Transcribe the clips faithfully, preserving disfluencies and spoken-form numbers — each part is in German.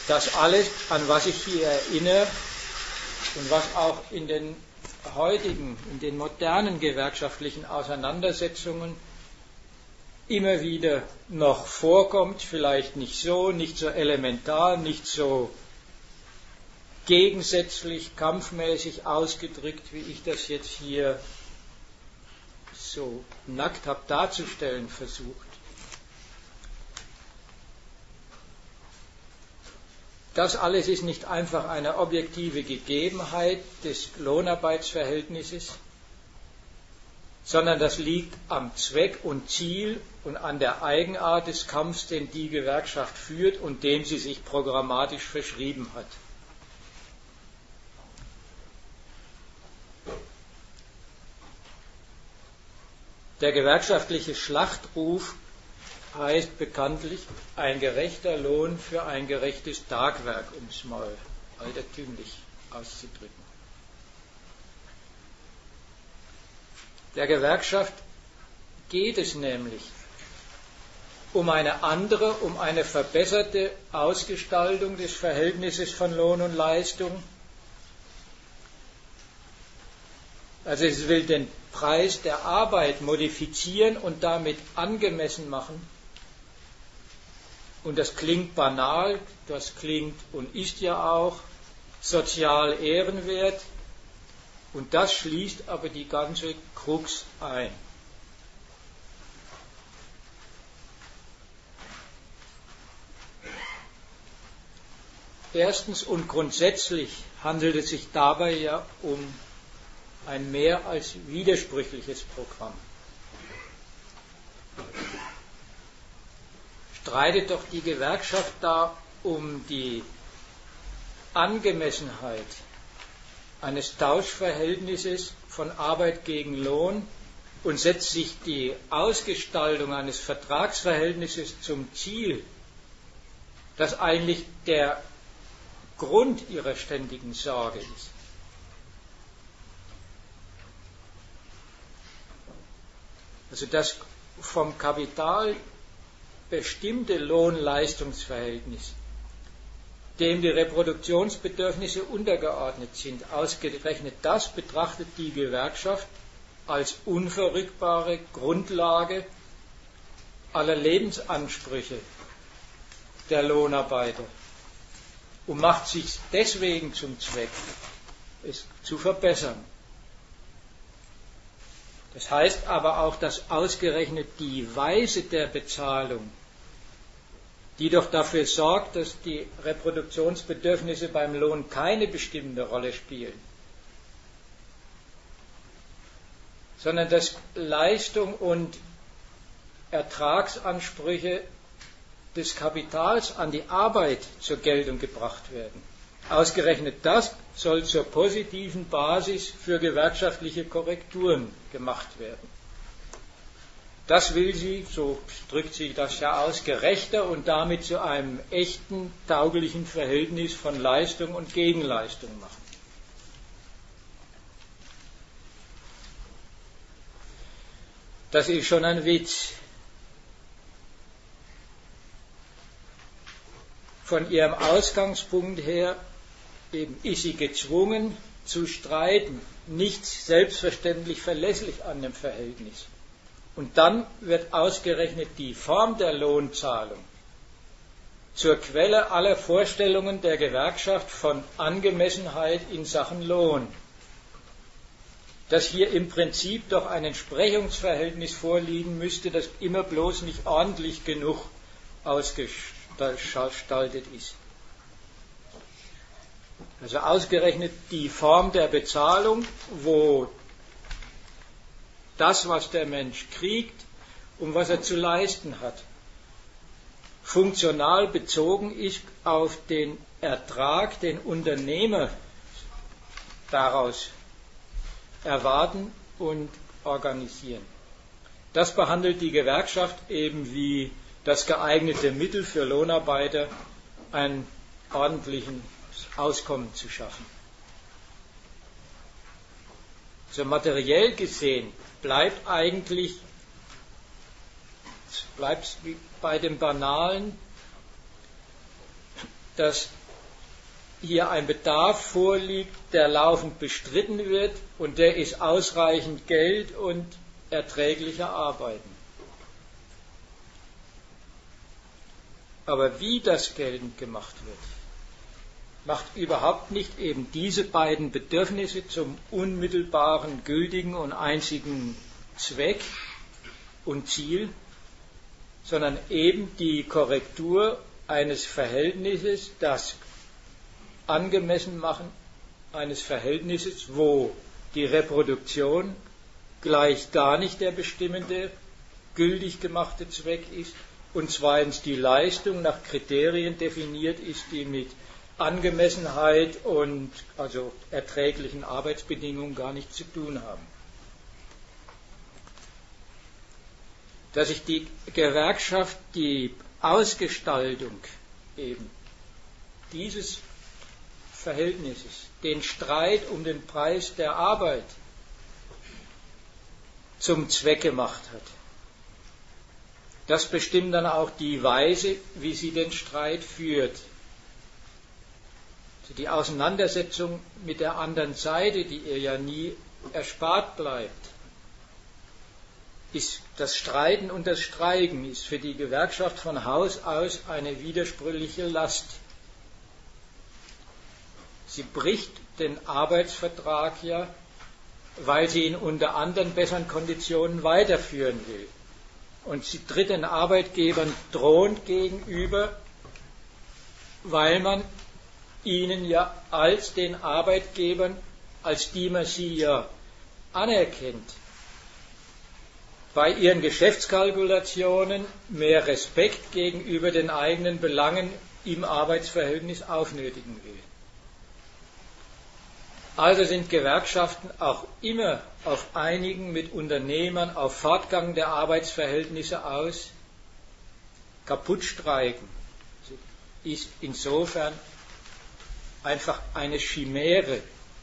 das alles, an was ich hier erinnere und was auch in den heutigen, in den modernen gewerkschaftlichen Auseinandersetzungen immer wieder noch vorkommt, vielleicht nicht so, nicht so elementar, nicht so gegensätzlich, kampfmäßig ausgedrückt, wie ich das jetzt hier so nackt habe darzustellen versucht. Das alles ist nicht einfach eine objektive Gegebenheit des Lohnarbeitsverhältnisses, sondern das liegt am Zweck und Ziel und an der Eigenart des Kampfs, den die Gewerkschaft führt und dem sie sich programmatisch verschrieben hat. Der gewerkschaftliche Schlachtruf heißt bekanntlich ein gerechter Lohn für ein gerechtes Tagwerk, um es mal altertümlich auszudrücken. Der Gewerkschaft geht es nämlich um eine andere, um eine verbesserte Ausgestaltung des Verhältnisses von Lohn und Leistung. Also es will den Preis der Arbeit modifizieren und damit angemessen machen. Und das klingt banal, das klingt und ist ja auch sozial ehrenwert. Und das schließt aber die ganze Krux ein. Erstens und grundsätzlich handelt es sich dabei ja um ein mehr als widersprüchliches Programm. Streitet doch die Gewerkschaft da um die Angemessenheit eines Tauschverhältnisses von Arbeit gegen Lohn und setzt sich die Ausgestaltung eines Vertragsverhältnisses zum Ziel, das eigentlich der Grund ihrer ständigen Sorge ist. Also das vom Kapital bestimmte Lohn-Leistungsverhältnis, dem die Reproduktionsbedürfnisse untergeordnet sind, ausgerechnet das betrachtet die Gewerkschaft als unverrückbare Grundlage aller Lebensansprüche der Lohnarbeiter und macht sich deswegen zum Zweck, es zu verbessern. Das heißt aber auch, dass ausgerechnet die Weise der Bezahlung, die doch dafür sorgt, dass die Reproduktionsbedürfnisse beim Lohn keine bestimmende Rolle spielen, sondern dass Leistung und Ertragsansprüche des Kapitals an die Arbeit zur Geltung gebracht werden. Ausgerechnet das soll zur positiven Basis für gewerkschaftliche Korrekturen gemacht werden. Das will sie, so drückt sich das ja aus, gerechter und damit zu einem echten, tauglichen Verhältnis von Leistung und Gegenleistung machen. Das ist schon ein Witz. Von ihrem Ausgangspunkt her eben ist sie gezwungen zu streiten, nicht selbstverständlich verlässlich an dem Verhältnis. Und dann wird ausgerechnet die Form der Lohnzahlung zur Quelle aller Vorstellungen der Gewerkschaft von Angemessenheit in Sachen Lohn. Dass hier im Prinzip doch ein Entsprechungsverhältnis vorliegen müsste, das immer bloß nicht ordentlich genug ausgestaltet ist. Also ausgerechnet die Form der Bezahlung, wo das, was der Mensch kriegt und was er zu leisten hat, funktional bezogen ist auf den Ertrag, den Unternehmer daraus erwarten und organisieren. Das behandelt die Gewerkschaft eben wie das geeignete Mittel für Lohnarbeiter, einen ordentlichen Auskommen zu schaffen. So materiell gesehen bleibt eigentlich bleibt bei dem Banalen, dass hier ein Bedarf vorliegt, der laufend bestritten wird und der ist ausreichend Geld und erträgliche Arbeiten. Aber wie das geltend gemacht wird, macht überhaupt nicht eben diese beiden Bedürfnisse zum unmittelbaren, gültigen und einzigen Zweck und Ziel, sondern eben die Korrektur eines Verhältnisses, das angemessen machen eines Verhältnisses, wo die Reproduktion gleich gar nicht der bestimmende, gültig gemachte Zweck ist und zweitens die Leistung nach Kriterien definiert ist, die mit Angemessenheit und also erträglichen Arbeitsbedingungen gar nichts zu tun haben. Dass sich die Gewerkschaft die Ausgestaltung eben dieses Verhältnisses, den Streit um den Preis der Arbeit zum Zweck gemacht hat. Das bestimmt dann auch die Weise, wie sie den Streit führt. Also die Auseinandersetzung mit der anderen Seite, die ihr ja nie erspart bleibt, ist das Streiten und das Streiken ist für die Gewerkschaft von Haus aus eine widersprüchliche Last. Sie bricht den Arbeitsvertrag ja, weil sie ihn unter anderen besseren Konditionen weiterführen will. Und sie tritt den Arbeitgebern drohend gegenüber, weil man ihnen ja als den Arbeitgebern, als die man sie ja anerkennt, bei ihren Geschäftskalkulationen mehr Respekt gegenüber den eigenen Belangen im Arbeitsverhältnis aufnötigen will. Also sind Gewerkschaften auch immer auf Einigen mit Unternehmern, auf Fortgang der Arbeitsverhältnisse aus. Kaputtstreiken ist insofern einfach eine Chimäre,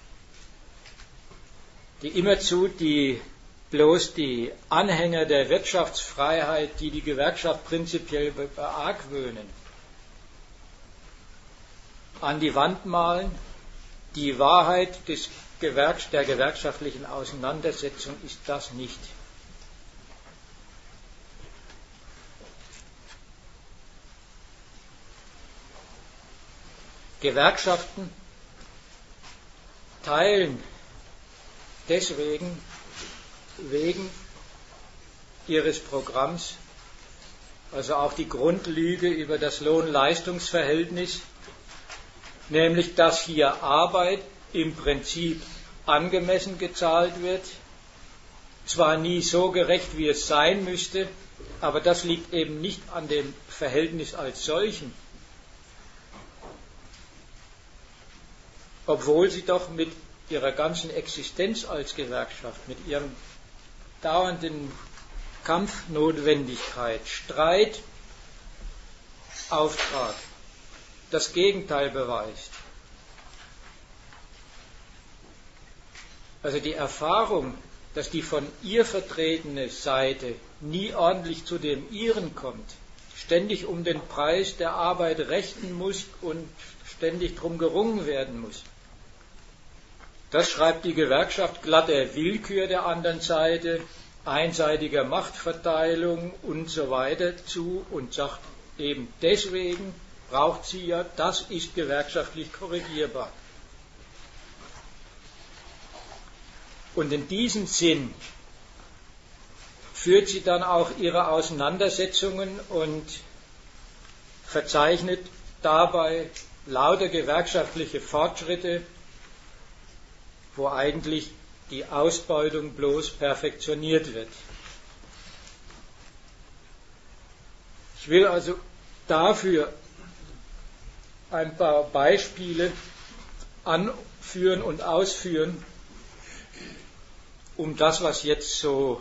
die immerzu die bloß die Anhänger der Wirtschaftsfreiheit, die die Gewerkschaft prinzipiell beargwöhnen, an die Wand malen. Die Wahrheit des Gewerks der gewerkschaftlichen Auseinandersetzung ist das nicht. Gewerkschaften teilen deswegen wegen ihres Programms, also auch die Grundlüge über das Lohn-Leistungs-Verhältnis, nämlich dass hier Arbeit im Prinzip angemessen gezahlt wird, zwar nie so gerecht, wie es sein müsste, aber das liegt eben nicht an dem Verhältnis als solchen, obwohl sie doch mit ihrer ganzen Existenz als Gewerkschaft, mit ihrem dauernden Kampfnotwendigkeit, Streit, Auftrag, das Gegenteil beweist. Also die Erfahrung, dass die von ihr vertretene Seite nie ordentlich zu dem ihren kommt, ständig um den Preis der Arbeit rechten muss und ständig drum gerungen werden muss. Das schreibt die Gewerkschaft glatt der Willkür der anderen Seite, einseitiger Machtverteilung und so weiter zu und sagt eben deswegen, braucht sie ja, das ist gewerkschaftlich korrigierbar. Und in diesem Sinn führt sie dann auch ihre Auseinandersetzungen und verzeichnet dabei lauter gewerkschaftliche Fortschritte, wo eigentlich die Ausbeutung bloß perfektioniert wird. Ich will also dafür ein paar Beispiele anführen und ausführen, um das, was jetzt so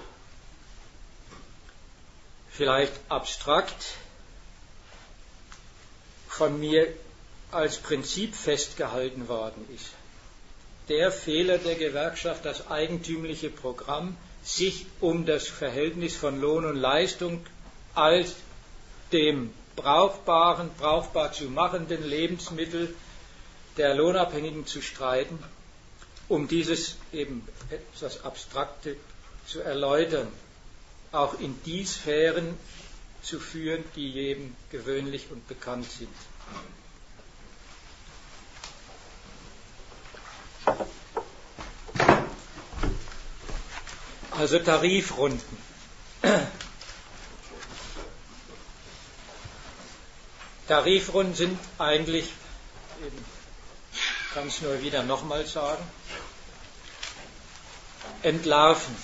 vielleicht abstrakt von mir als Prinzip festgehalten worden ist. Der Fehler der Gewerkschaft, das eigentümliche Programm, sich um das Verhältnis von Lohn und Leistung als dem brauchbaren, brauchbar zu machenden Lebensmittel der Lohnabhängigen zu streiten, um dieses eben etwas Abstrakte zu erläutern, auch in die Sphären zu führen, die jedem gewöhnlich und bekannt sind. Also Tarifrunden. Tarifrunden sind eigentlich, eben, ich kann es nur wieder nochmal sagen, entlarvend,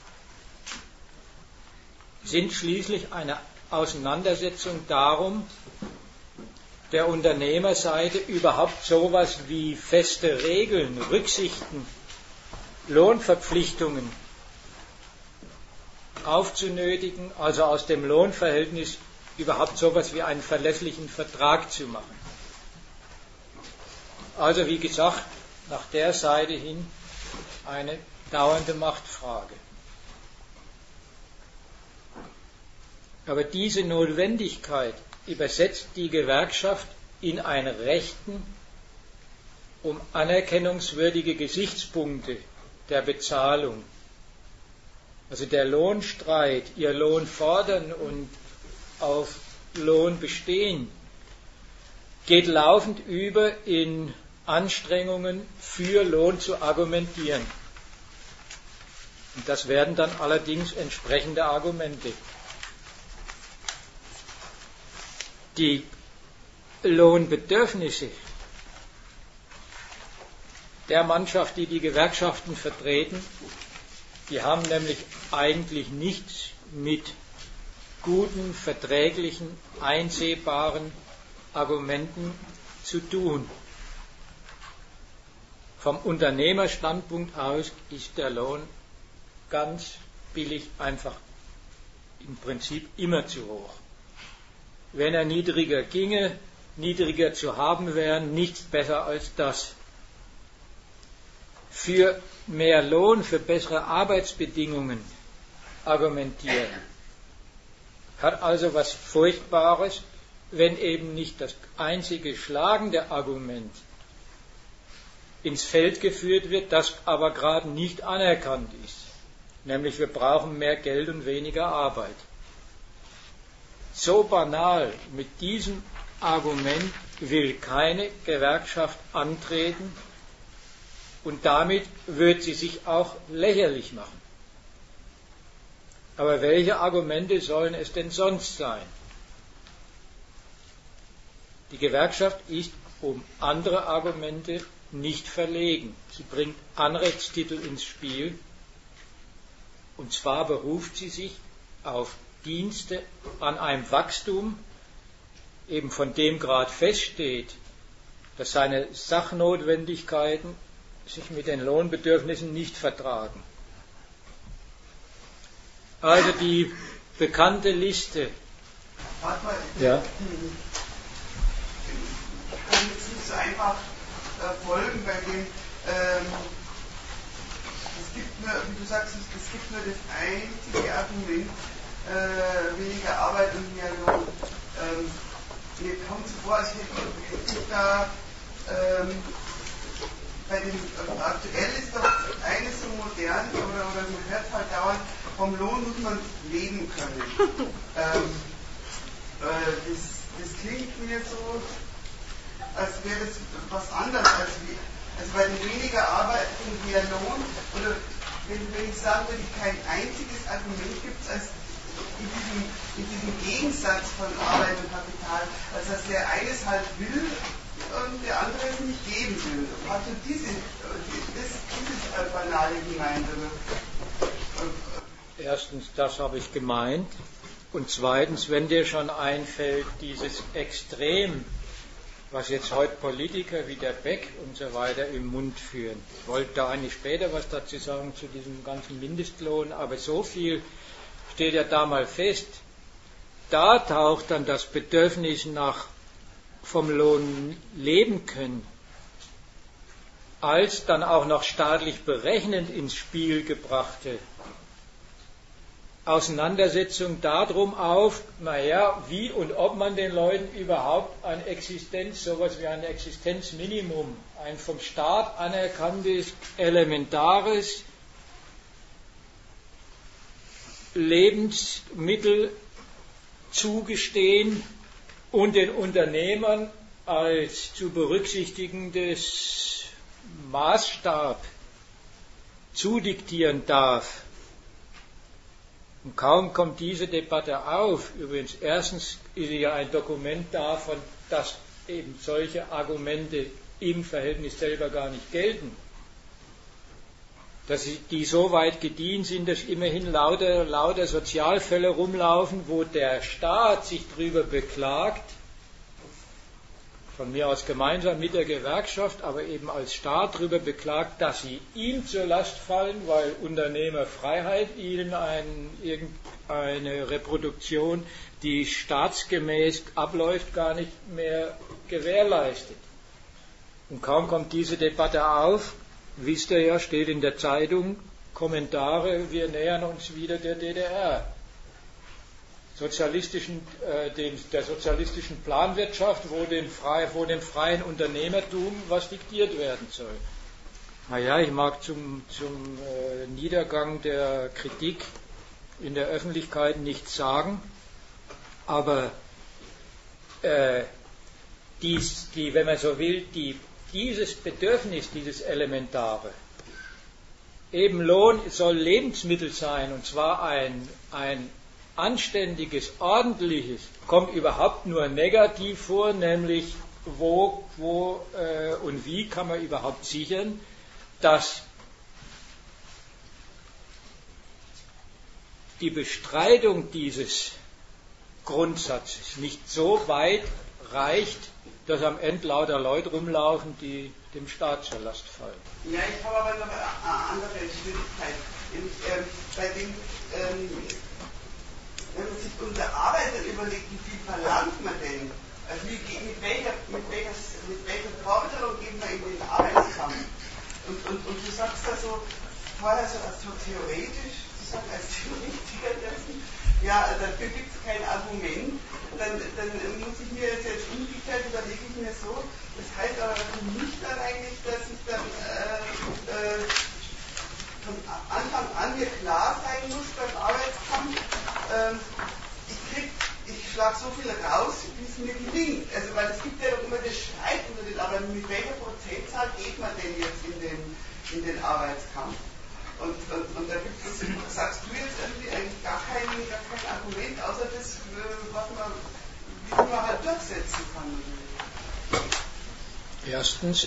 sind schließlich eine Auseinandersetzung darum, der Unternehmerseite überhaupt sowas wie feste Regeln, Rücksichten, Lohnverpflichtungen aufzunötigen, also aus dem Lohnverhältnis überhaupt sowas wie einen verlässlichen Vertrag zu machen. Also wie gesagt, nach der Seite hin eine dauernde Machtfrage. Aber diese Notwendigkeit übersetzt die Gewerkschaft in ein Rechten, um anerkennungswürdige Gesichtspunkte der Bezahlung, also der Lohnstreit, ihr Lohn fordern und auf Lohn bestehen, geht laufend über in Anstrengungen für Lohn zu argumentieren. Und das werden dann allerdings entsprechende Argumente. Die Lohnbedürfnisse der Mannschaft, die die Gewerkschaften vertreten, die haben nämlich eigentlich nichts mit guten, verträglichen, einsehbaren Argumenten zu tun. Vom Unternehmerstandpunkt aus ist der Lohn ganz billig, einfach im Prinzip immer zu hoch. Wenn er niedriger ginge, niedriger zu haben wären, nichts besser als das. Für mehr Lohn, für bessere Arbeitsbedingungen argumentieren hat also was Furchtbares, wenn eben nicht das einzige schlagende Argument ins Feld geführt wird, das aber gerade nicht anerkannt ist. Nämlich wir brauchen mehr Geld und weniger Arbeit. So banal, mit diesem Argument will keine Gewerkschaft antreten und damit wird sie sich auch lächerlich machen. Aber welche Argumente sollen es denn sonst sein? Die Gewerkschaft ist um andere Argumente nicht verlegen. Sie bringt Anrechtstitel ins Spiel und zwar beruft sie sich auf Dienste an einem Wachstum, eben von dem gerade feststeht, dass seine Sachnotwendigkeiten sich mit den Lohnbedürfnissen nicht vertragen. Also die bekannte Liste. Warte mal, ja. Ich kann jetzt nicht so einfach äh, folgen bei dem, ähm, es gibt nur, wie du sagst, es gibt nur das einzige Argument, äh, weniger Arbeit und mehr Lohn. Ähm, mir kommt so vor, als hätte ich da ähm, bei dem, äh, aktuell ist doch eines so modern, oder, oder man hört halt dauernd, vom Lohn muss man leben können. ähm, äh, das, das klingt mir so, als wäre das was anderes als wie, also bei den weniger Arbeit und mehr Lohn, oder wenn, wenn ich sagen würde, kein einziges Argument gibt es als in diesem, in diesem Gegensatz von Arbeit und Kapital, als dass der eines halt will und der andere es nicht geben will. Hast du diese, das, dieses Banale gemeint? Erstens, das habe ich gemeint. Und zweitens, wenn dir schon einfällt, dieses Extrem, was jetzt heute Politiker wie der Beck und so weiter im Mund führen. Ich wollte da eigentlich später was dazu sagen zu diesem ganzen Mindestlohn, aber so viel steht ja da mal fest. Da taucht dann das Bedürfnis nach vom Lohn leben können, als dann auch noch staatlich berechnend ins Spiel gebrachte Auseinandersetzung darum auf, naja, wie und ob man den Leuten überhaupt ein Existenz, sowas wie ein Existenzminimum, ein vom Staat anerkanntes, elementares Lebensmittel zugestehen und den Unternehmern als zu berücksichtigendes Maßstab zudiktieren darf. Und kaum kommt diese Debatte auf, übrigens erstens ist ja ein Dokument davon, dass eben solche Argumente im Verhältnis selber gar nicht gelten, dass die so weit gediehen sind, dass immerhin lauter, lauter Sozialfälle rumlaufen, wo der Staat sich darüber beklagt, von mir aus gemeinsam mit der Gewerkschaft, aber eben als Staat darüber beklagt, dass sie ihm zur Last fallen, weil Unternehmerfreiheit ihnen ein, irgendeine Reproduktion, die staatsgemäß abläuft, gar nicht mehr gewährleistet. Und kaum kommt diese Debatte auf, wisst ihr ja, steht in der Zeitung, Kommentare, wir nähern uns wieder der D D R. Sozialistischen, äh, den, der sozialistischen Planwirtschaft, wo, den frei, wo dem freien Unternehmertum was diktiert werden soll. Naja, ich mag zum, zum äh, Niedergang der Kritik in der Öffentlichkeit nichts sagen, aber äh, dies, die, wenn man so will, die, dieses Bedürfnis, dieses Elementare, eben Lohn soll Lebensmittel sein, und zwar ein, ein anständiges, ordentliches, kommt überhaupt nur negativ vor, nämlich wo, wo äh, und wie kann man überhaupt sichern, dass die Bestreitung dieses Grundsatzes nicht so weit reicht, dass am Ende lauter Leute rumlaufen, die dem Staat zur Last fallen. Ja, ich habe aber noch eine andere Schwierigkeit. Nämlich, ähm, bei dem ähm, wenn man sich unter Arbeiter überlegt, wie viel verlangt man denn? Also wie, mit, welcher, mit, welcher, mit welcher Forderung geht man in den Arbeitskampf? Und, und, und du sagst da so, vorher so, so theoretisch, sozusagen als Theoretiker dessen, ja, dafür gibt es kein Argument, dann, dann muss ich mir jetzt, jetzt umgekehrt überlege ich mir so, das heißt aber für mich dann eigentlich, dass ich dann äh, äh, von Anfang an mir klar sein muss beim Arbeitskampf, ähm, ich krieg, ich schlage so viel raus, wie es mir gelingt. Also, weil es gibt ja doch immer das Streit unter den Arbeitern, mit welcher Prozentzahl geht man denn jetzt in den, in den Arbeitskampf? Und, und, und da gibt es, sagst du jetzt irgendwie eigentlich gar kein, gar kein Argument, außer das, was man, wie man halt durchsetzen kann. Erstens,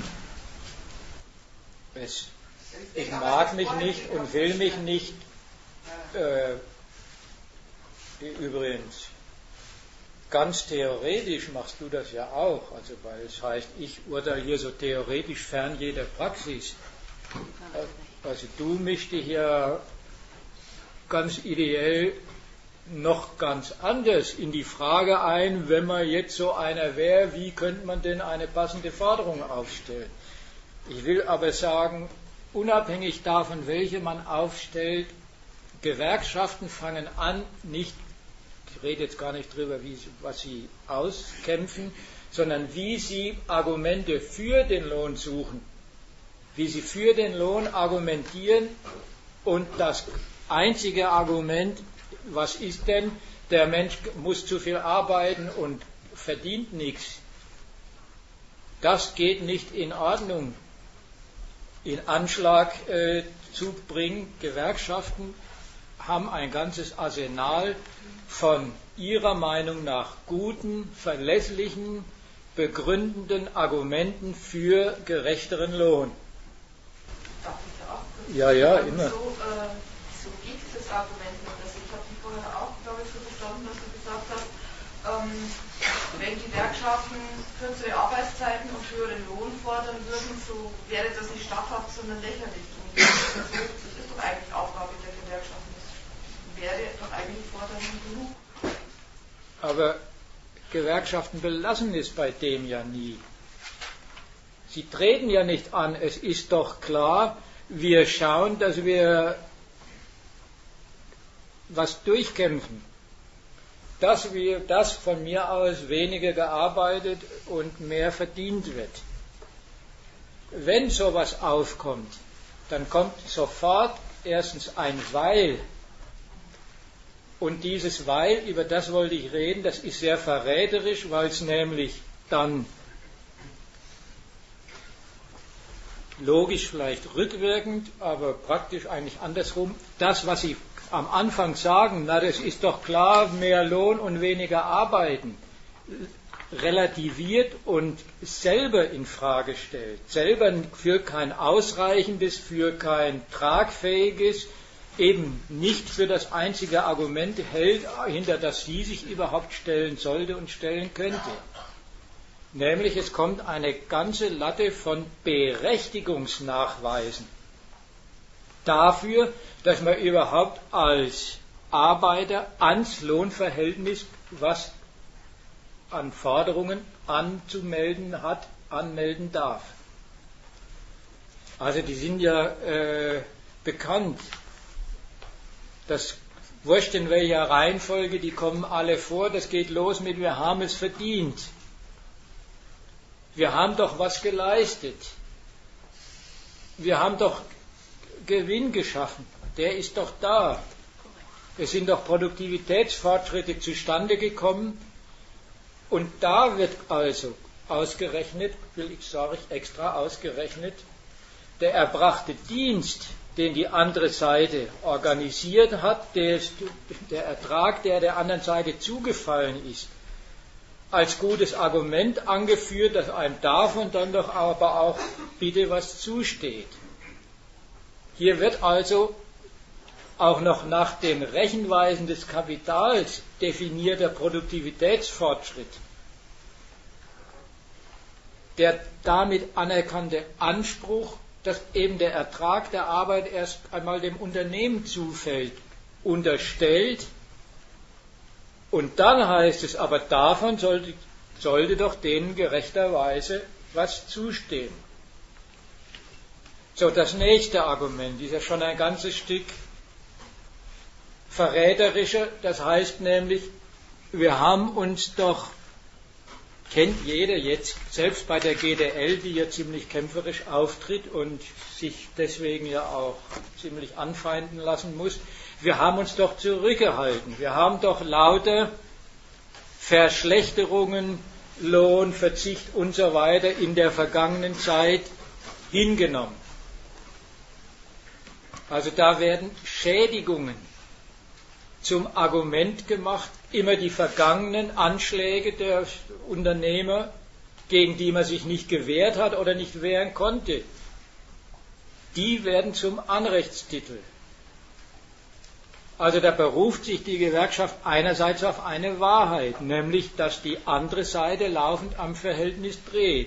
es Ich mag mich nicht und will mich nicht, äh, übrigens, ganz theoretisch machst du das ja auch, also weil es heißt, ich urteile hier so theoretisch fern jeder Praxis. Also du mischst dich ja ganz ideell noch ganz anders in die Frage ein, wenn man jetzt so einer wäre, wie könnte man denn eine passende Forderung aufstellen? Ich will aber sagen, unabhängig davon, welche man aufstellt, Gewerkschaften fangen an, nicht, ich rede jetzt gar nicht drüber, wie, was sie auskämpfen, sondern wie sie Argumente für den Lohn suchen, wie sie für den Lohn argumentieren, und das einzige Argument, was ist denn, der Mensch muss zu viel arbeiten und verdient nichts, das geht nicht in Ordnung. In Anschlag äh, zu bringen. Gewerkschaften haben ein ganzes Arsenal von ihrer Meinung nach guten, verlässlichen, begründenden Argumenten für gerechteren Lohn. Darf ich da auch? Ja, ja, immer. So, äh, so geht dieses Argument nicht. Also ich habe dich vorher auch, glaube ich, so verstanden, dass du gesagt hast, ähm, wenn Gewerkschaften kürzere Arbeitszeiten und höheren Lohn fordern würden, so wäre das nicht statthaft, sondern lächerlich. Und das ist, das ist doch eigentlich Aufgabe der Gewerkschaften. Das wäre doch eigentlich Forderung genug. Aber Gewerkschaften belassen es bei dem ja nie. Sie treten ja nicht an. Es ist doch klar, wir schauen, dass wir was durchkämpfen, dass wir, dass von mir aus weniger gearbeitet und mehr verdient wird. Wenn sowas aufkommt, dann kommt sofort erstens ein Weil. Und dieses Weil, über das wollte ich reden, das ist sehr verräterisch, weil es nämlich dann logisch vielleicht rückwirkend, aber praktisch eigentlich andersrum, das, was Sie am Anfang sagen, na das ist doch klar, mehr Lohn und weniger Arbeiten, relativiert und selber in Frage stellt, selber für kein ausreichendes, für kein tragfähiges, eben nicht für das einzige Argument hält, hinter das sie sich überhaupt stellen sollte und stellen könnte. Nämlich es kommt eine ganze Latte von Berechtigungsnachweisen dafür, dass man überhaupt als Arbeiter ans Lohnverhältnis, was an Forderungen anzumelden hat, anmelden darf. Also die sind ja äh, bekannt. Das wurscht in welcher Reihenfolge, die kommen alle vor. Das geht los mit: Wir haben es verdient. Wir haben doch was geleistet. Wir haben doch Gewinn geschaffen. Der ist doch da. Es sind doch Produktivitätsfortschritte zustande gekommen. Und da wird also ausgerechnet, will ich sage ich extra ausgerechnet, der erbrachte Dienst, den die andere Seite organisiert hat, der, der Ertrag, der der anderen Seite zugefallen ist, als gutes Argument angeführt, dass einem davon dann doch aber auch bitte was zusteht. Hier wird also auch noch nach den Rechenweisen des Kapitals definierter Produktivitätsfortschritt, der damit anerkannte Anspruch, dass eben der Ertrag der Arbeit erst einmal dem Unternehmen zufällt, unterstellt. Und dann heißt es, aber davon sollte, sollte doch denen gerechterweise was zustehen. So, das nächste Argument ist ja schon ein ganzes Stück verräterischer. Das heißt nämlich, wir haben uns doch, kennt jeder jetzt, selbst bei der G D L, die ja ziemlich kämpferisch auftritt und sich deswegen ja auch ziemlich anfeinden lassen muss, wir haben uns doch zurückgehalten. Wir haben doch lauter Verschlechterungen, Lohn, Verzicht und so weiter in der vergangenen Zeit hingenommen. Also da werden Schädigungen zum Argument gemacht, immer die vergangenen Anschläge der Unternehmer, gegen die man sich nicht gewehrt hat oder nicht wehren konnte, die werden zum Anrechtstitel. Also da beruft sich die Gewerkschaft einerseits auf eine Wahrheit, nämlich, dass die andere Seite laufend am Verhältnis dreht.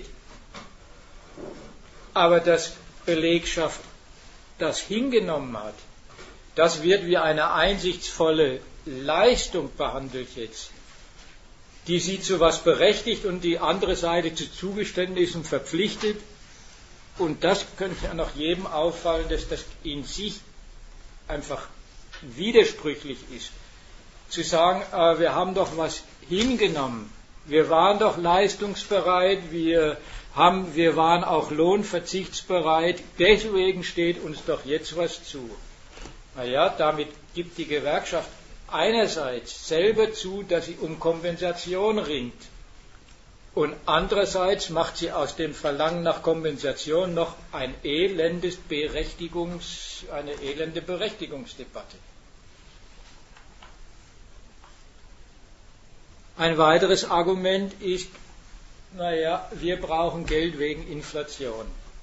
Aber dass Belegschaft das hingenommen hat, das wird wie eine einsichtsvolle Leistung behandelt jetzt, die sie zu was berechtigt und die andere Seite zu Zugeständnissen verpflichtet. Und das könnte ja noch jedem auffallen, dass das in sich einfach widersprüchlich ist. Zu sagen, äh, wir haben doch was hingenommen, wir waren doch leistungsbereit, wir, haben, wir waren auch lohnverzichtsbereit, deswegen steht uns doch jetzt was zu. Naja, damit gibt die Gewerkschaft einerseits selber zu, dass sie um Kompensation ringt. Und andererseits macht sie aus dem Verlangen nach Kompensation noch ein elendes Berechtigungs, eine elende Berechtigungsdebatte. Ein weiteres Argument ist, naja, wir brauchen Geld wegen Inflation.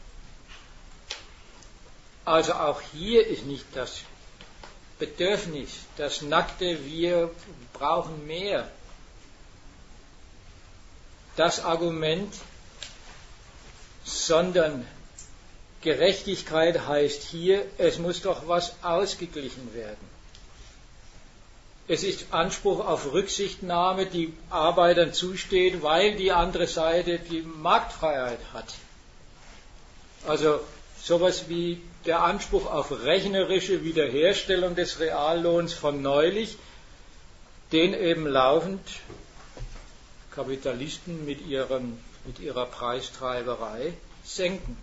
Also auch hier ist nicht das Bedürfnis, das nackte wir brauchen mehr, das Argument, sondern Gerechtigkeit heißt hier, es muss doch was ausgeglichen werden. Es ist Anspruch auf Rücksichtnahme, die Arbeitern zusteht, weil die andere Seite die Marktfreiheit hat. Also sowas wie der Anspruch auf rechnerische Wiederherstellung des Reallohns von neulich, den eben laufend Kapitalisten mit, ihren, mit ihrer Preistreiberei senken.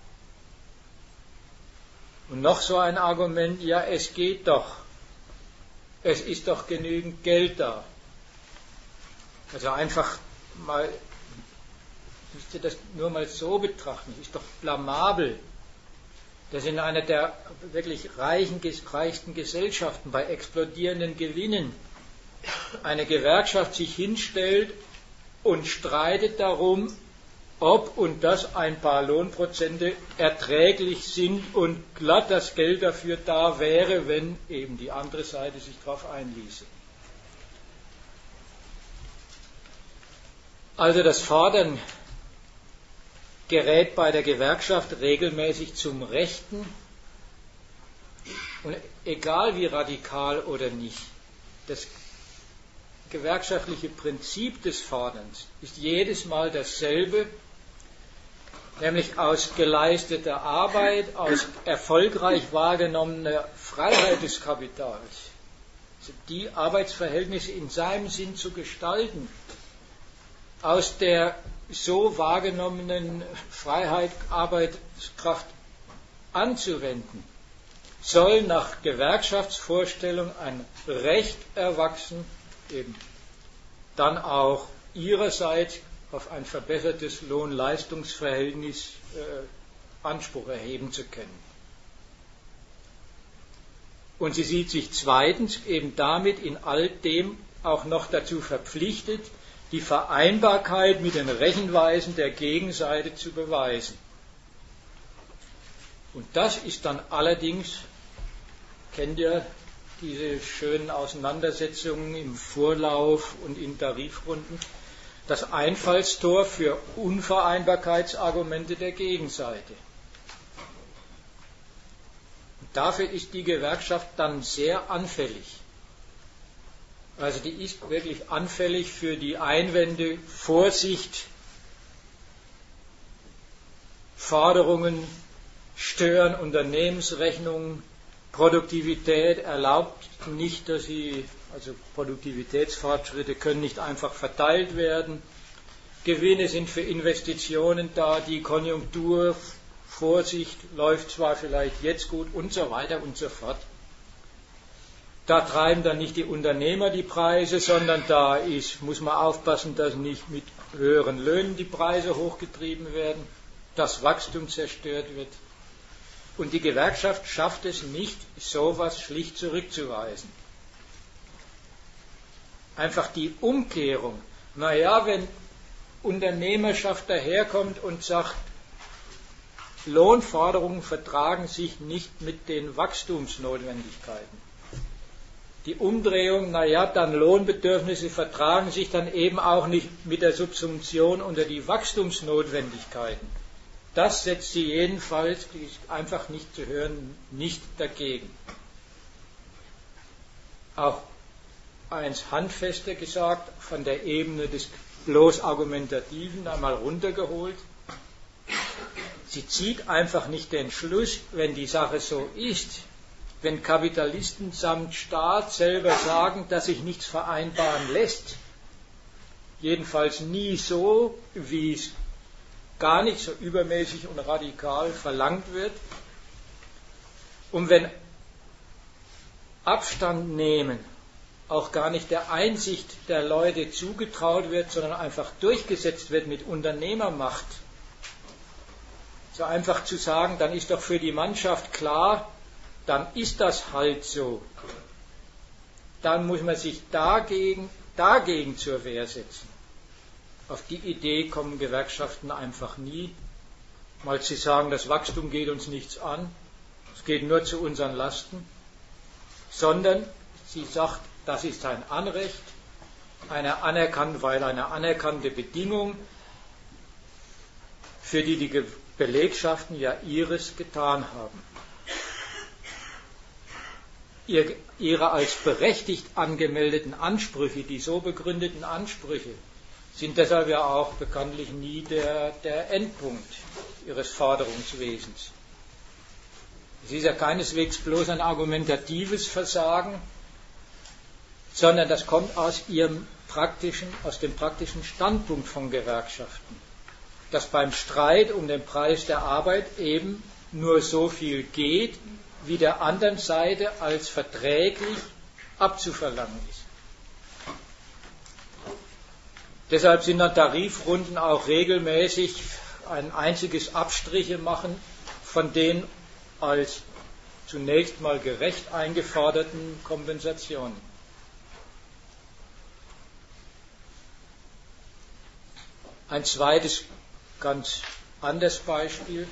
Und noch so ein Argument, ja, es geht doch. Es ist doch genügend Geld da. Also einfach mal, müsst ihr das nur mal so betrachten, es ist doch blamabel, dass in einer der wirklich reichen, reichsten Gesellschaften bei explodierenden Gewinnen eine Gewerkschaft sich hinstellt und streitet darum, ob und dass ein paar Lohnprozente erträglich sind und glatt das Geld dafür da wäre, wenn eben die andere Seite sich darauf einließe. Also das Fordern gerät bei der Gewerkschaft regelmäßig zum Rechten und egal wie radikal oder nicht, das gewerkschaftliche Prinzip des Forderns ist jedes Mal dasselbe, nämlich aus geleisteter Arbeit, aus erfolgreich wahrgenommener Freiheit des Kapitals, also die Arbeitsverhältnisse in seinem Sinn zu gestalten, aus der so wahrgenommenen Freiheit, Arbeitskraft anzuwenden, soll nach Gewerkschaftsvorstellung ein Recht erwachsen, eben dann auch ihrerseits auf ein verbessertes Lohn-Leistungs-Verhältnis äh, Anspruch erheben zu können. Und sie sieht sich zweitens eben damit in all dem auch noch dazu verpflichtet, die Vereinbarkeit mit den Rechenweisen der Gegenseite zu beweisen. Und das ist dann allerdings, kennt ihr diese schönen Auseinandersetzungen im Vorlauf und in Tarifrunden, das Einfallstor für Unvereinbarkeitsargumente der Gegenseite. Und dafür ist die Gewerkschaft dann sehr anfällig. Also die ist wirklich anfällig für die Einwände, Vorsicht, Forderungen stören Unternehmensrechnungen, Produktivität erlaubt nicht, dass sie, also Produktivitätsfortschritte können nicht einfach verteilt werden, Gewinne sind für Investitionen da, die Konjunktur, Vorsicht, läuft zwar vielleicht jetzt gut und so weiter und so fort. Da treiben dann nicht die Unternehmer die Preise, sondern da ist, muss man aufpassen, dass nicht mit höheren Löhnen die Preise hochgetrieben werden, dass Wachstum zerstört wird. Und die Gewerkschaft schafft es nicht, sowas schlicht zurückzuweisen. Einfach die Umkehrung. Naja, wenn Unternehmerschaft daherkommt und sagt, Lohnforderungen vertragen sich nicht mit den Wachstumsnotwendigkeiten. Die Umdrehung, naja, dann Lohnbedürfnisse vertragen sich dann eben auch nicht mit der Subsumption unter die Wachstumsnotwendigkeiten. Das setzt sie jedenfalls, die ist einfach nicht zu hören, nicht dagegen. Auch eins handfester gesagt, von der Ebene des bloß Argumentativen einmal runtergeholt. Sie zieht einfach nicht den Schluss, wenn die Sache so ist, wenn Kapitalisten samt Staat selber sagen, dass sich nichts vereinbaren lässt, jedenfalls nie so, wie es gar nicht so übermäßig und radikal verlangt wird, und wenn Abstand nehmen auch gar nicht der Einsicht der Leute zugetraut wird, sondern einfach durchgesetzt wird mit Unternehmermacht, so einfach zu sagen, dann ist doch für die Mannschaft klar, dann ist das halt so. Dann muss man sich dagegen, dagegen zur Wehr setzen. Auf die Idee kommen Gewerkschaften einfach nie, mal zu sagen, das Wachstum geht uns nichts an, es geht nur zu unseren Lasten, sondern sie sagt, das ist ein Anrecht, eine anerkannt, weil eine anerkannte Bedingung, für die die Belegschaften ja ihres getan haben. Ihre als berechtigt angemeldeten Ansprüche, die so begründeten Ansprüche, sind deshalb ja auch bekanntlich nie der, der Endpunkt ihres Forderungswesens. Es ist ja keineswegs bloß ein argumentatives Versagen, sondern das kommt aus ihrem praktischen, aus dem praktischen Standpunkt von Gewerkschaften, dass beim Streit um den Preis der Arbeit eben nur so viel geht, wie der anderen Seite als verträglich abzuverlangen ist. Deshalb sind dann Tarifrunden auch regelmäßig ein einziges Abstriche machen von den als zunächst mal gerecht eingeforderten Kompensationen. Ein zweites, ganz anderes Beispiel,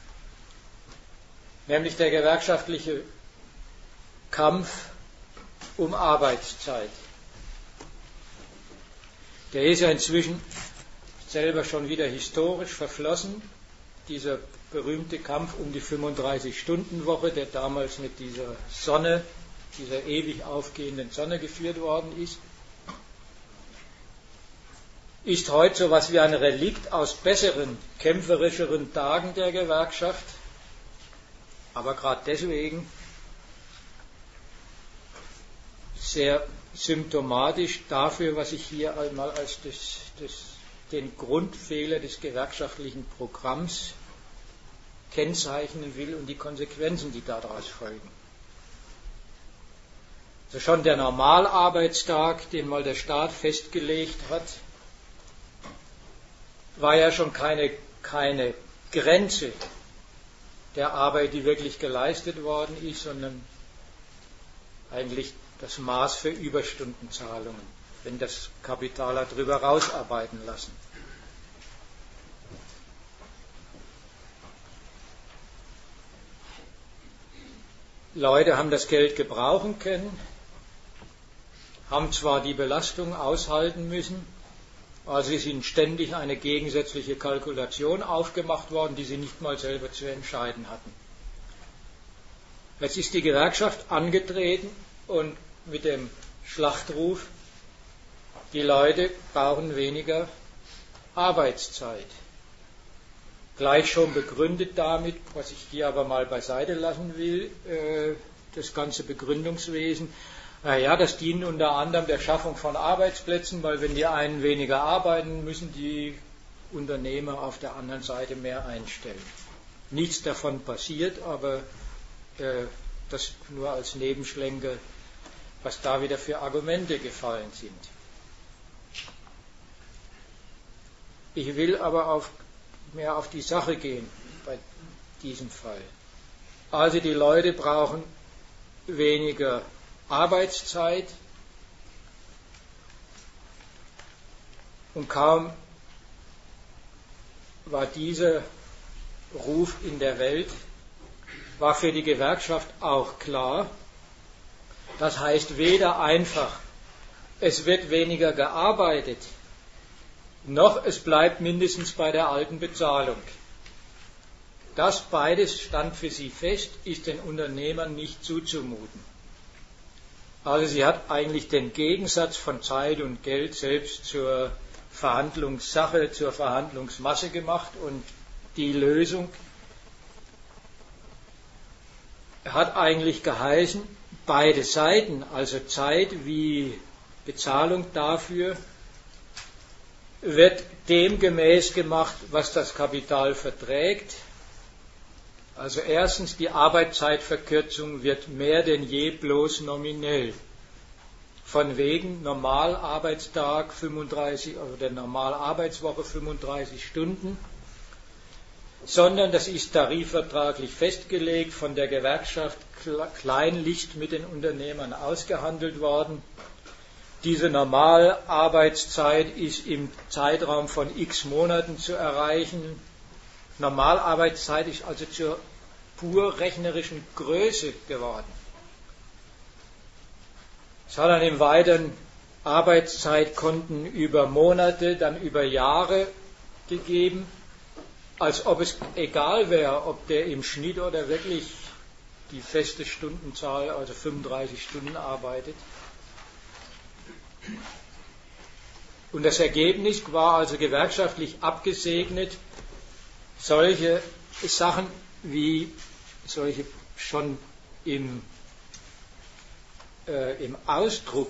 nämlich der gewerkschaftliche Kampf um Arbeitszeit. Der ist ja inzwischen selber schon wieder historisch verflossen, dieser berühmte Kampf um die fünfunddreißig-Stunden-Woche, der damals mit dieser Sonne, dieser ewig aufgehenden Sonne geführt worden ist, ist heute so etwas wie ein Relikt aus besseren, kämpferischeren Tagen der Gewerkschaft, aber gerade deswegen sehr symptomatisch dafür, was ich hier einmal als das, das, den Grundfehler des gewerkschaftlichen Programms kennzeichnen will und die Konsequenzen, die daraus folgen. Also schon der Normalarbeitstag, den mal der Staat festgelegt hat, war ja schon keine, keine Grenze der Arbeit, die wirklich geleistet worden ist, sondern eigentlich das Maß für Überstundenzahlungen, wenn das Kapital hat drüber rausarbeiten lassen. Leute haben das Geld gebrauchen können, haben zwar die Belastung aushalten müssen, also ist ihnen ständig eine gegensätzliche Kalkulation aufgemacht worden, die sie nicht mal selber zu entscheiden hatten. Jetzt ist die Gewerkschaft angetreten und mit dem Schlachtruf, die Leute brauchen weniger Arbeitszeit. Gleich schon begründet damit, was ich hier aber mal beiseite lassen will, das ganze Begründungswesen. Naja, das dient unter anderem der Schaffung von Arbeitsplätzen, weil wenn die einen weniger arbeiten, müssen die Unternehmer auf der anderen Seite mehr einstellen. Nichts davon passiert, aber äh, das nur als Nebenschlenker, was da wieder für Argumente gefallen sind. Ich will aber auf, mehr auf die Sache gehen bei diesem Fall. Also die Leute brauchen weniger Arbeitszeit und kaum war dieser Ruf in der Welt, war für die Gewerkschaft auch klar, das heißt weder einfach, es wird weniger gearbeitet, noch es bleibt mindestens bei der alten Bezahlung. Das beides stand für sie fest, ist den Unternehmern nicht zuzumuten. Also sie hat eigentlich den Gegensatz von Zeit und Geld selbst zur Verhandlungssache, zur Verhandlungsmasse gemacht und die Lösung hat eigentlich geheißen, beide Seiten, also Zeit wie Bezahlung dafür, wird dem gemäß gemacht, was das Kapital verträgt. Also erstens, die Arbeitszeitverkürzung wird mehr denn je bloß nominell. Von wegen Normalarbeitstag fünfunddreißig, oder der Normalarbeitswoche fünfunddreißig Stunden, sondern das ist tarifvertraglich festgelegt, von der Gewerkschaft kleinlicht mit den Unternehmern ausgehandelt worden. Diese Normalarbeitszeit ist im Zeitraum von x Monaten zu erreichen. Normalarbeitszeit ist also zur pur rechnerischen Größe geworden. Es hat dann im Weiteren Arbeitszeitkonten über Monate, dann über Jahre gegeben, als ob es egal wäre, ob der im Schnitt oder wirklich die feste Stundenzahl, also fünfunddreißig Stunden arbeitet. Und das Ergebnis war also gewerkschaftlich abgesegnet, solche Sachen wie solche schon im, äh, im Ausdruck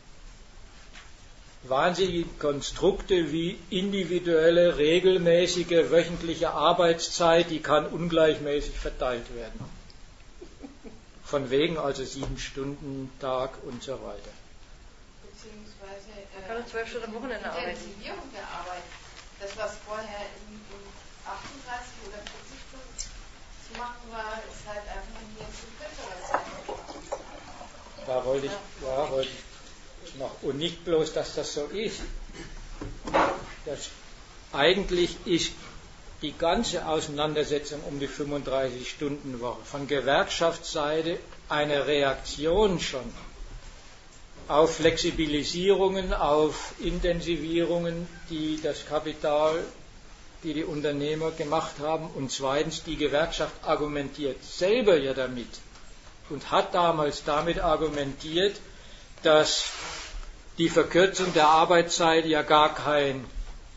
wahnsinnige Konstrukte wie individuelle, regelmäßige, wöchentliche Arbeitszeit, die kann ungleichmäßig verteilt werden. Von wegen also sieben Stunden Tag und so weiter. Beziehungsweise Man kann auch zwölf Stunden am Wochenende arbeiten. Intensivierung der Arbeit. Das, was vorher in, in achtunddreißig oder vierzig Stunden zu machen war, ist halt einfach hier zu kürzerer Zeit. Da wollte ich, ja, wollte ich noch, und nicht bloß, dass das so ist. Das, eigentlich ist die ganze Auseinandersetzung um die fünfunddreißig-Stunden-Woche von Gewerkschaftsseite eine Reaktion schon auf Flexibilisierungen, auf Intensivierungen, die das Kapital, die die Unternehmer gemacht haben. Und zweitens, die Gewerkschaft argumentiert selber ja damit und hat damals damit argumentiert, dass die Verkürzung der Arbeitszeit ja gar kein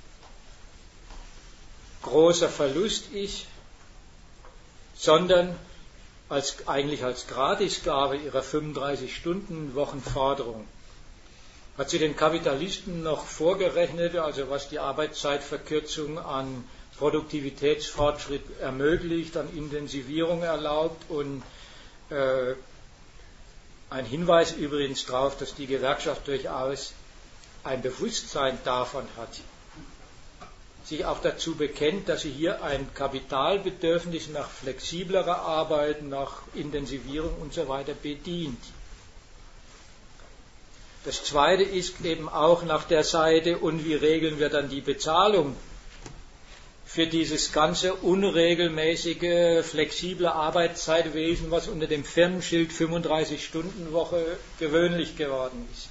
großer Verlust ist, sondern als, eigentlich als Gratisgabe ihrer fünfunddreißig-Stunden-Wochenforderung. Hat sie den Kapitalisten noch vorgerechnet, also was die Arbeitszeitverkürzung an Produktivitätsfortschritt ermöglicht, an Intensivierung erlaubt und äh, ein Hinweis übrigens darauf, dass die Gewerkschaft durchaus ein Bewusstsein davon hat, sich auch dazu bekennt, dass sie hier ein Kapitalbedürfnis nach flexiblerer Arbeit, nach Intensivierung und so weiter bedient. Das Zweite ist eben auch nach der Seite, und wie regeln wir dann die Bezahlung für dieses ganze unregelmäßige, flexible Arbeitszeitwesen, was unter dem Firmenschild fünfunddreißig-Stunden-Woche gewöhnlich geworden ist.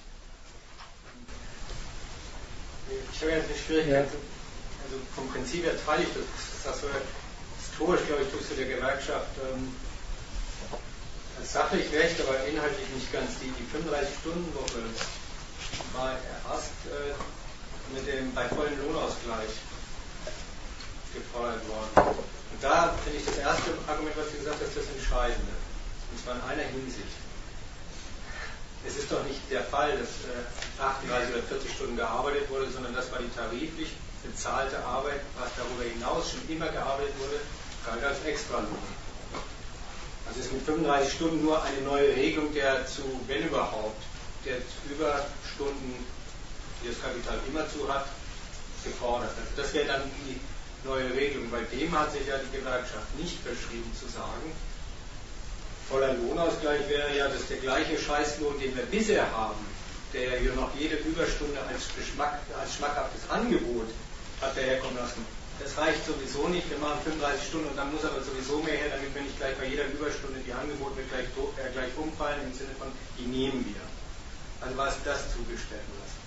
Ich habe ja eine Schwierigkeit. Ja. Also vom Prinzip her teile ich das. Das so historisch, glaube ich, tust du der Gewerkschaft ähm, sachlich recht, aber inhaltlich nicht ganz. Die, die fünfunddreißig-Stunden-Woche war erst äh, mit dem bei vollem Lohnausgleich gefordert worden. Und da finde ich das erste Argument, was du gesagt hast, das Entscheidende. Und zwar in einer Hinsicht. Es ist doch nicht der Fall, dass äh, achtunddreißig oder vierzig Stunden gearbeitet wurde, sondern das war die tariflich bezahlte Arbeit, was darüber hinaus schon immer gearbeitet wurde, galt als Extralohn. Also ist mit fünfunddreißig Stunden nur eine neue Regelung der zu, wenn überhaupt, der Überstunden, die das Kapital immer zu hat, gefordert. Also das wäre dann die neue Regelung. Bei dem hat sich ja die Gewerkschaft nicht verschrieben zu sagen, voller Lohnausgleich wäre ja, dass der gleiche Scheißlohn, den wir bisher haben, der ja hier noch jede Überstunde als, Geschmack, als schmackhaftes Angebot hat daherkommen lassen. Das reicht sowieso nicht, wir machen fünfunddreißig Stunden und dann muss aber sowieso mehr her, damit wir nicht gleich bei jeder Überstunde die Angebote gleich, äh, gleich umfallen, im Sinne von, die nehmen wir. Also war es das zugestellt lassen.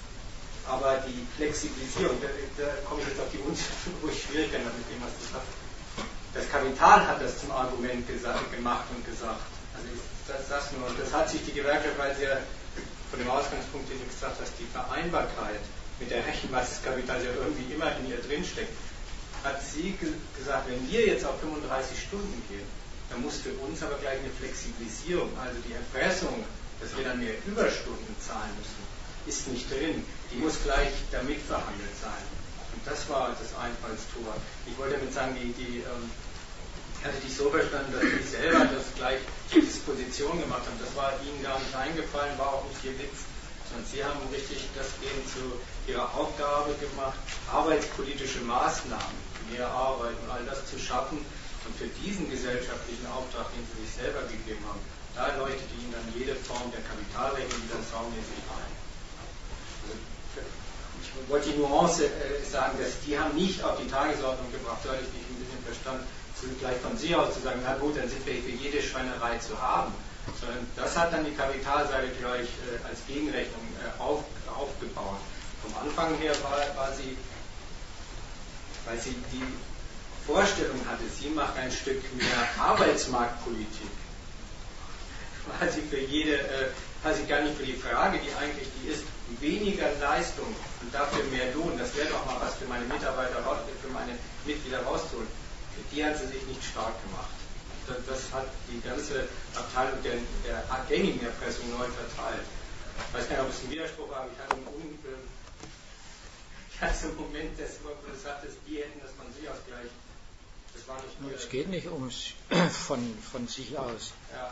Aber die Flexibilisierung, da, da komme ich jetzt auf die Unschärfe, wo ich Schwierigkeiten habe mit dem, was du sagst. Das Kapital hat das zum Argument gesagt, gemacht und gesagt. Also das, das nur. Und das hat sich die Gewerkschaft, weil sie ja von dem Ausgangspunkt, den du gesagt hast, die Vereinbarkeit mit der Rechenmasse des Kapitals ja irgendwie immer in ihr drinsteckt, hat sie ge gesagt, wenn wir jetzt auf fünfunddreißig Stunden gehen, dann muss für uns aber gleich eine Flexibilisierung, also die Erpressung, dass wir dann mehr Überstunden zahlen müssen, ist nicht drin. Die muss gleich damit verhandelt sein. Und das war das Einfallstor. Ich wollte damit sagen, die, die ähm, hatte dich so verstanden, dass Sie selber das gleich zur Disposition gemacht haben. Das war Ihnen gar nicht eingefallen, war auch nicht Ihr Witz. Sondern Sie haben richtig das eben zu Ihrer Aufgabe gemacht, arbeitspolitische Maßnahmen, mehr Arbeit und all das zu schaffen. Und für diesen gesellschaftlichen Auftrag, den Sie sich selber gegeben haben, da leuchtet Ihnen dann jede Form der Kapitalregelung wieder saumäßig ein. Also, ich wollte die Nuance äh, sagen, dass die haben nicht auf die Tagesordnung gebracht, da hatte ich dich ein bisschen verstanden, gleich von Sie aus zu sagen, na gut, dann sind wir für jede Schweinerei zu haben. Sondern das hat dann die Kapitalseite gleich äh, als Gegenrechnung äh, auf, aufgebaut. Vom Anfang her war, war sie, weil sie die Vorstellung hatte, sie macht ein Stück mehr Arbeitsmarktpolitik, war sie für jede, äh, war sie gar nicht für die Frage, die eigentlich die ist, weniger Leistung und dafür mehr Lohn, das wäre doch mal was für meine Mitarbeiter, für meine Mitglieder rauszuholen. Für die hat sie sich nicht stark gemacht. das hat die ganze Abteilung der, der gängigen Erpressung neu verteilt. Ich weiß gar nicht, ob es ein Widerspruch war, aber ich hatte einen, Un, äh, ich hatte einen Moment, dass du sagtest, die hätten das von sich aus gleich. Das war nicht nur. Es geht nicht ums von, von sich aus. Ja.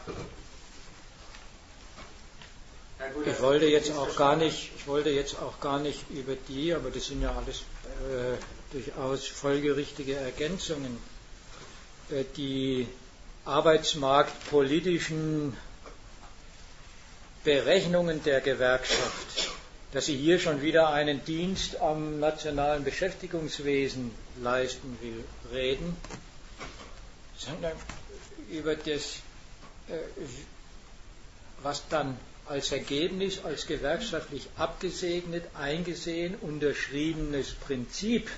Ja, gut, ich wollte jetzt auch gar nicht, ich wollte jetzt auch gar nicht über die, aber das sind ja alles äh, durchaus folgerichtige Ergänzungen, äh, die arbeitsmarktpolitischen Berechnungen der Gewerkschaft, dass sie hier schon wieder einen Dienst am nationalen Beschäftigungswesen leisten will, reden, sondern über das, äh, was dann als Ergebnis, als gewerkschaftlich abgesegnet, eingesehen, unterschriebenes Prinzip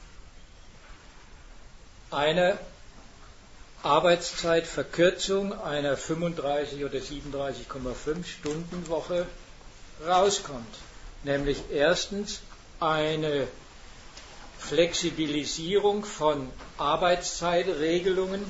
einer Arbeitszeitverkürzung einer fünfunddreißig oder siebenunddreißig Komma fünf Stunden Woche rauskommt. Nämlich erstens eine Flexibilisierung von Arbeitszeitregelungen,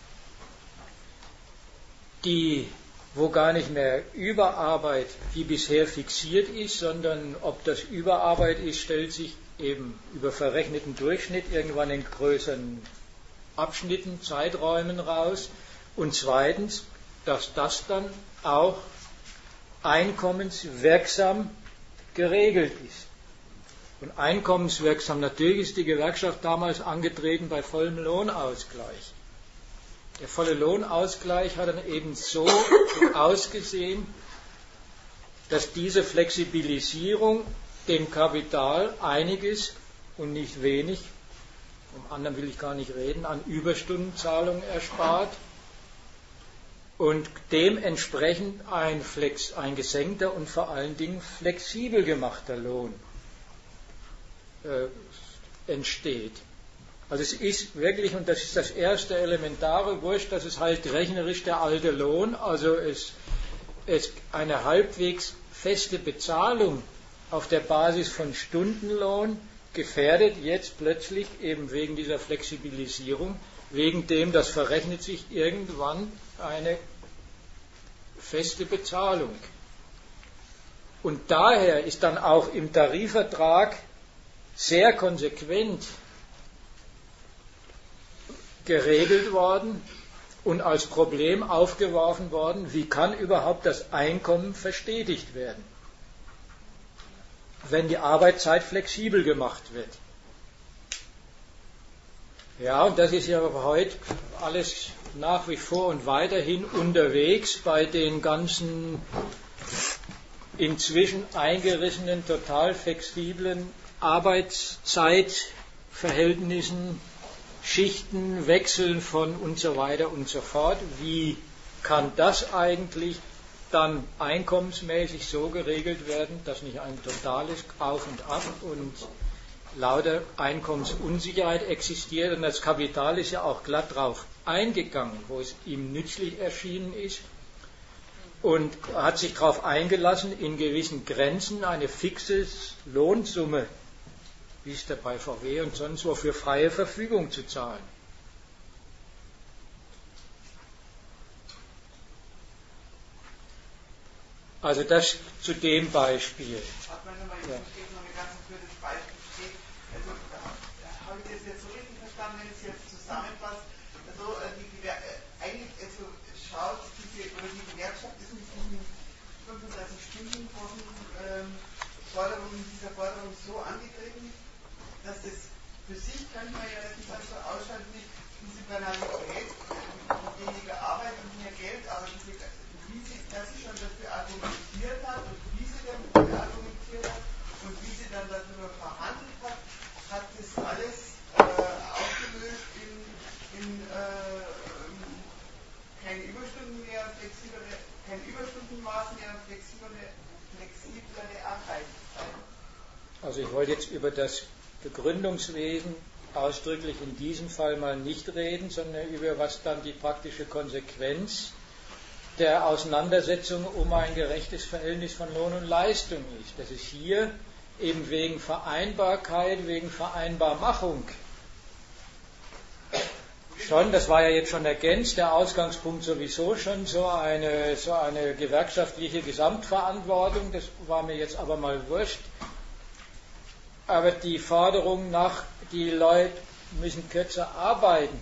die wo gar nicht mehr Überarbeit wie bisher fixiert ist, sondern ob das Überarbeit ist, stellt sich eben über verrechneten Durchschnitt irgendwann in größeren Abschnitten, Zeiträumen raus. Und zweitens, dass das dann auch einkommenswirksam geregelt ist. Und einkommenswirksam, natürlich ist die Gewerkschaft damals angetreten bei vollem Lohnausgleich. Der volle Lohnausgleich hat dann eben so ausgesehen, dass diese Flexibilisierung dem Kapital einiges und nicht wenig, vom anderen will ich gar nicht reden, an Überstundenzahlungen erspart und dementsprechend ein, Flex, ein gesenkter und vor allen Dingen flexibel gemachter Lohn äh, entsteht. Also es ist wirklich, und das ist das erste elementare, wurscht, dass es halt rechnerisch der alte Lohn, also es, es eine halbwegs feste Bezahlung auf der Basis von Stundenlohn gefährdet jetzt plötzlich eben wegen dieser Flexibilisierung, wegen dem, das verrechnet sich irgendwann eine feste Bezahlung. Und daher ist dann auch im Tarifvertrag sehr konsequent geregelt worden und als Problem aufgeworfen worden, wie kann überhaupt das Einkommen verstetigt werden, wenn die Arbeitszeit flexibel gemacht wird. Ja, und das ist ja heute alles nach wie vor und weiterhin unterwegs bei den ganzen inzwischen eingerissenen, total flexiblen Arbeitszeitverhältnissen, Schichten, Wechseln von und so weiter und so fort. Wie kann das eigentlich dann einkommensmäßig so geregelt werden, dass nicht ein totales Auf und Ab und lauter Einkommensunsicherheit existiert? Und das Kapital ist ja auch glatt drauf eingegangen, wo es ihm nützlich erschienen ist und hat sich darauf eingelassen, in gewissen Grenzen eine fixe Lohnsumme, wie es der bei V W und sonst wo, für freie Verfügung zu zahlen. Also das zu dem Beispiel. Hat man nochmal, Ja. ich noch eine ganz blödes Beispiel steht. Also habe ich das jetzt so richtig verstanden, wenn ich es jetzt zusammenfasse. Also die Gewer äh, eigentlich also schaut diese oder die Gewerkschaft ist mit diesen fünfunddreißig Stunden Wochen ähm, Forderungen, dieser Forderung so angetreten, dass das für sich könnte man ja nicht so ausschauen wie diese Banalität, weniger Arbeit und mehr Geld, aber diese, wie sie, dass sie schon dafür argumentiert hat und wie sie dafür argumentiert hat und wie sie dann darüber verhandelt hat, hat das alles äh, aufgelöst in, in äh, keine Überstunden mehr, flexiblere, kein Überstundenmaß mehr, flexiblere, flexiblere Arbeitszeit. Also ich wollte jetzt über das Begründungswesen ausdrücklich in diesem Fall mal nicht reden, sondern über was dann die praktische Konsequenz der Auseinandersetzung um ein gerechtes Verhältnis von Lohn und Leistung ist. Dass es hier eben wegen Vereinbarkeit, wegen Vereinbarmachung schon, das war ja jetzt schon ergänzt, der Ausgangspunkt sowieso schon so eine, so eine gewerkschaftliche Gesamtverantwortung, das war mir jetzt aber mal wurscht. Aber die Forderung nach, die Leute müssen kürzer arbeiten.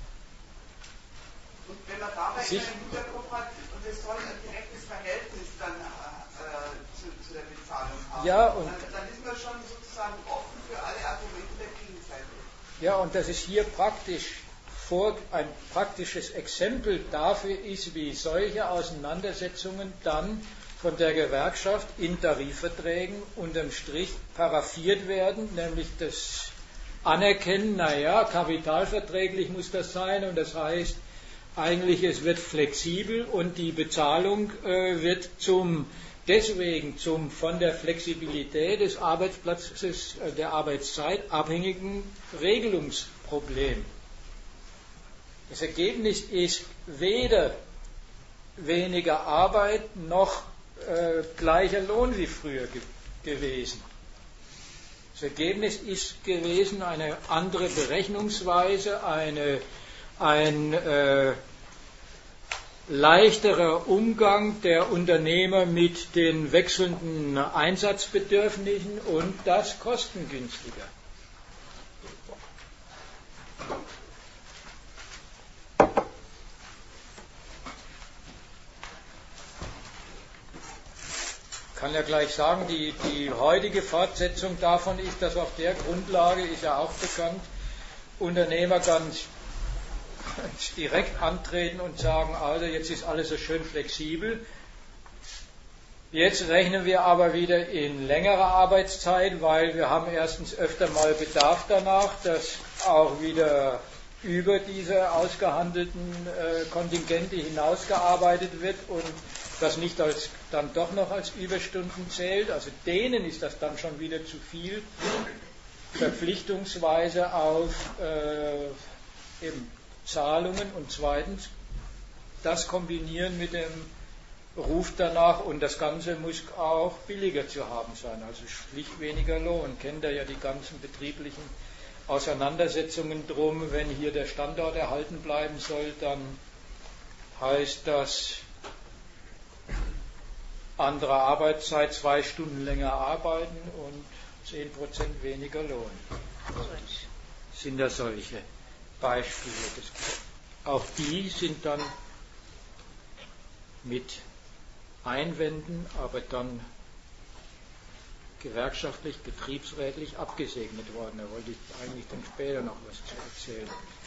Und wenn man dabei keinen Hintergrund hat, und es soll ein direktes Verhältnis dann äh, zu, zu der Bezahlung haben, ja, und dann, dann ist man schon sozusagen offen für alle Argumente der Gegenseite. Ja, und das ist hier praktisch vor, ein praktisches Exempel dafür ist, wie solche Auseinandersetzungen dann von der Gewerkschaft in Tarifverträgen unterm Strich paraffiert werden, nämlich das Anerkennen, naja, kapitalverträglich muss das sein und das heißt, eigentlich es wird flexibel und die Bezahlung äh, wird zum deswegen zum von der Flexibilität des Arbeitsplatzes, äh, der Arbeitszeit abhängigen Regelungsproblem. Das Ergebnis ist weder weniger Arbeit noch äh, gleicher Lohn wie früher ge gewesen. Das Ergebnis ist gewesen eine andere Berechnungsweise, eine, ein äh, leichterer Umgang der Unternehmer mit den wechselnden Einsatzbedürfnissen und das kostengünstiger. Ich kann ja gleich sagen, die, die heutige Fortsetzung davon ist, dass auf der Grundlage, ist ja auch bekannt, Unternehmer ganz, ganz direkt antreten und sagen, also jetzt ist alles so schön flexibel. Jetzt rechnen wir aber wieder in längerer Arbeitszeit, weil wir haben erstens öfter mal Bedarf danach, dass auch wieder über diese ausgehandelten äh, Kontingente hinausgearbeitet wird und das nicht als, dann doch noch als Überstunden zählt. Also denen ist das dann schon wieder zu viel, verpflichtungsweise auf äh, eben Zahlungen und zweitens das kombinieren mit dem Ruf danach und das Ganze muss auch billiger zu haben sein, also schlicht weniger Lohn. Kennt ihr ja die ganzen betrieblichen Auseinandersetzungen drum, wenn hier der Standort erhalten bleiben soll, dann heißt das andere Arbeitszeit, zwei Stunden länger arbeiten und zehn Prozent weniger Lohn. Das sind da solche Beispiele. Das, auch die sind dann mit Einwänden, aber dann gewerkschaftlich, betriebsrätlich abgesegnet worden. Da wollte ich eigentlich dann später noch was zu erzählen.